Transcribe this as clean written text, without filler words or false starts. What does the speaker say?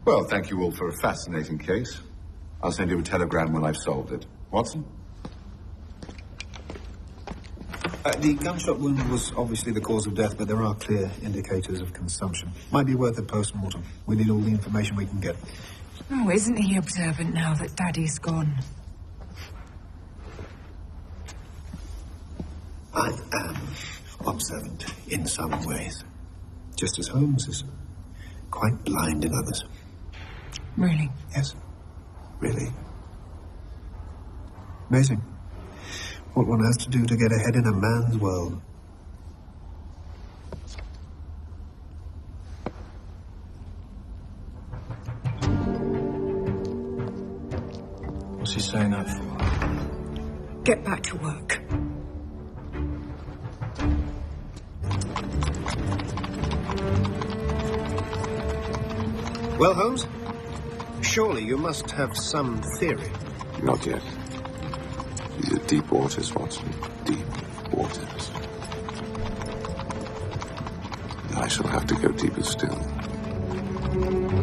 Well, thank you all for a fascinating case. I'll send you a telegram when I've solved it. Watson? The gunshot wound was obviously the cause of death, but there are clear indicators of consumption. Might be worth a post-mortem. We need all the information we can get. Oh, isn't he observant now that Daddy's gone? I am observant in some ways. Just as Holmes is quite blind in others. Really? Yes. Really. Amazing. What one has to do to get ahead in a man's world. What's he saying that for? Get back to work. Well, Holmes, surely you must have some theory. Not yet. These are deep waters, Watson. Deep waters. I shall have to go deeper still.